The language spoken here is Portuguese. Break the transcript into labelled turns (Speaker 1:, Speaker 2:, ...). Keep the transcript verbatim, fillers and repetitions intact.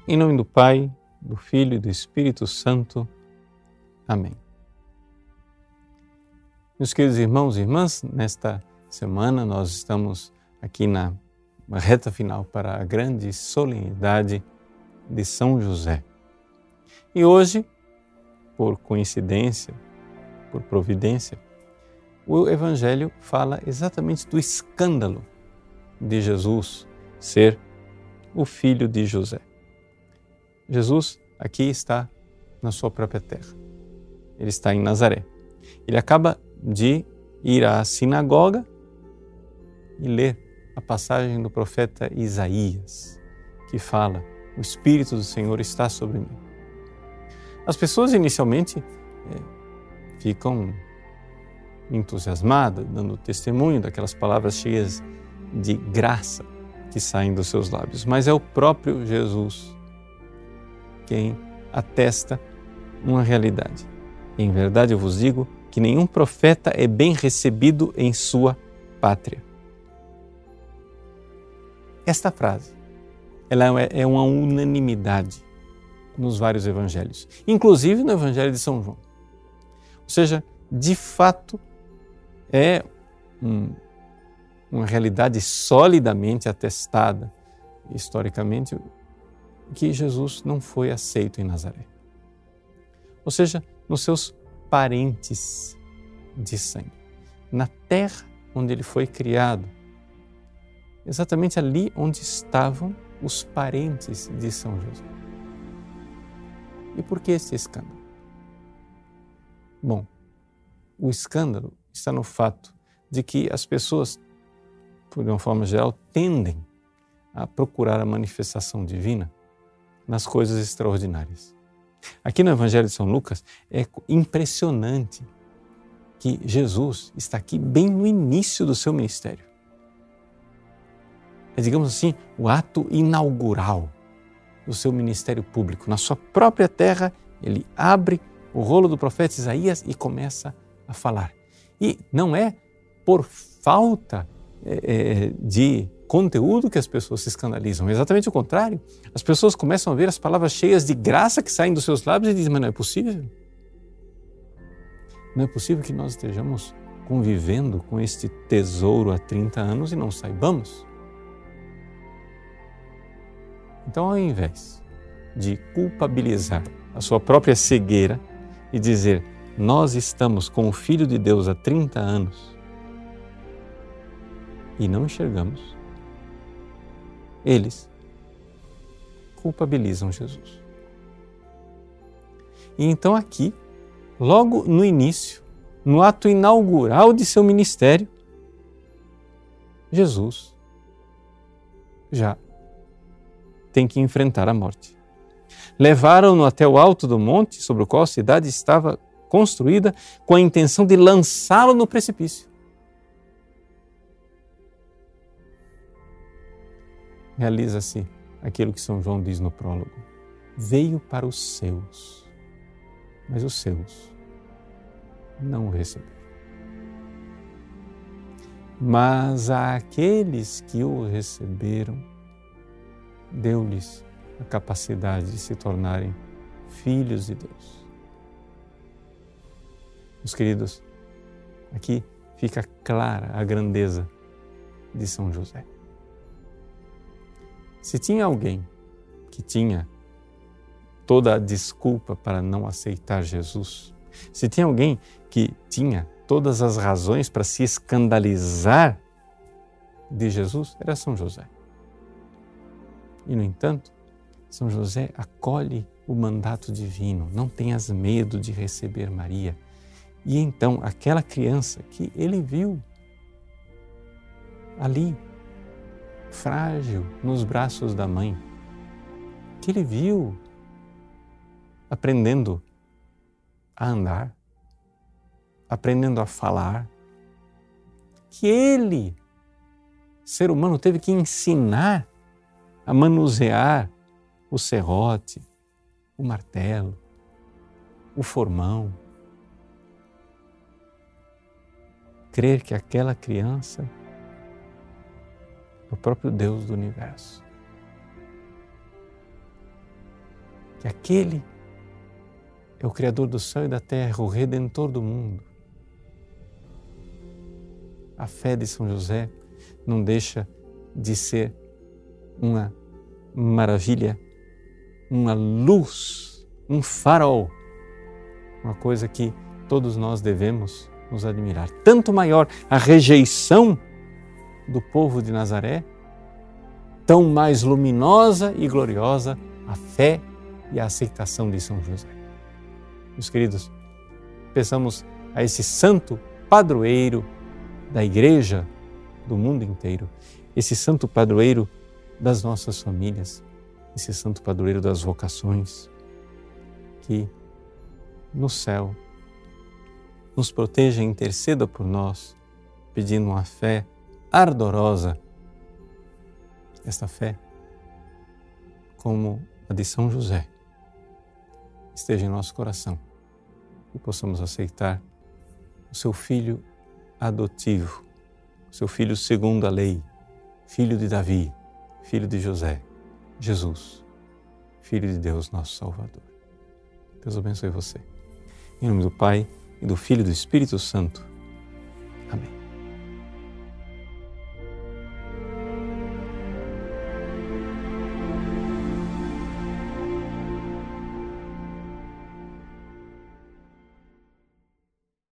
Speaker 1: Em nome do Pai, do Filho e do Espírito Santo. Amém. Meus queridos irmãos e irmãs, nesta semana nós estamos aqui na reta final para a grande solenidade de São José. E hoje, por coincidência, por providência, o Evangelho fala exatamente do escândalo de Jesus ser o filho de José. Jesus aqui está na sua própria terra. Ele está em Nazaré. Ele acaba de ir à sinagoga e ler a passagem do profeta Isaías, que fala: o Espírito do Senhor está sobre mim. As pessoas inicialmente é, ficam entusiasmadas, dando testemunho daquelas palavras cheias de graça que saem dos seus lábios, mas é o próprio Jesus quem atesta uma realidade. Em verdade eu vos digo que nenhum profeta é bem recebido em sua pátria. Esta frase, ela é uma unanimidade nos vários evangelhos, inclusive no Evangelho de São João. Ou seja, de fato, é um, uma realidade solidamente atestada, historicamente, que Jesus não foi aceito em Nazaré. Ou seja, nos seus parentes de sangue, na terra onde ele foi criado, exatamente ali onde estavam os parentes de São José. E por que esse escândalo? Bom, o escândalo está no fato de que as pessoas, de uma forma geral, tendem a procurar a manifestação divina nas coisas extraordinárias. Aqui no Evangelho de São Lucas é impressionante que Jesus está aqui bem no início do seu ministério. É, digamos assim, o ato inaugural do seu ministério público. Na sua própria terra, ele abre o rolo do profeta Isaías e começa a falar. E não é por falta é, de conteúdo que as pessoas se escandalizam, é exatamente o contrário. As pessoas começam a ver as palavras cheias de graça que saem dos seus lábios e dizem: mas não é possível. Não é possível que nós estejamos convivendo com este tesouro há trinta anos e não saibamos. Então, ao invés de culpabilizar a sua própria cegueira e dizer: nós estamos com o Filho de Deus há trinta anos e não enxergamos, eles culpabilizam Jesus. E então aqui, logo no início, no ato inaugural de seu ministério, Jesus já tem que enfrentar a morte. Levaram-no até o alto do monte sobre o qual a cidade estava construída com a intenção de lançá-lo no precipício. Realiza-se aquilo que São João diz no prólogo: veio para os seus, mas os seus não o receberam. Mas àqueles que o receberam, deu-lhes a capacidade de se tornarem filhos de Deus. Meus queridos, aqui fica clara a grandeza de São José. Se tinha alguém que tinha toda a desculpa para não aceitar Jesus, se tinha alguém que tinha todas as razões para se escandalizar de Jesus, era São José. E, no entanto, São José acolhe o mandato divino, não tenhas medo de receber Maria. E então, aquela criança que ele viu ali, frágil, nos braços da mãe, que ele viu aprendendo a andar, aprendendo a falar, que ele, ser humano, teve que ensinar a manusear o serrote, o martelo, o formão. Crer que aquela criança é o próprio Deus do universo. que aquele é o Criador do céu e da terra, o Redentor do mundo. A fé de São José não deixa de ser uma maravilha, uma luz, um farol, uma coisa que todos nós devemos nos admirar. Tanto maior a rejeição do povo de Nazaré, tão mais luminosa e gloriosa a fé e a aceitação de São José. Meus queridos, peçamos a esse santo padroeiro da Igreja do mundo inteiro, esse santo padroeiro das nossas famílias, esse santo padroeiro das vocações, que no céu nos proteja e interceda por nós, pedindo uma fé ardorosa, esta fé, como a de São José, esteja em nosso coração e possamos aceitar o seu Filho adotivo, o seu Filho segundo a lei, Filho de Davi, Filho de José, Jesus, Filho de Deus, nosso Salvador. Deus abençoe você. Em nome do Pai, e do Filho e do Espírito Santo. Amém.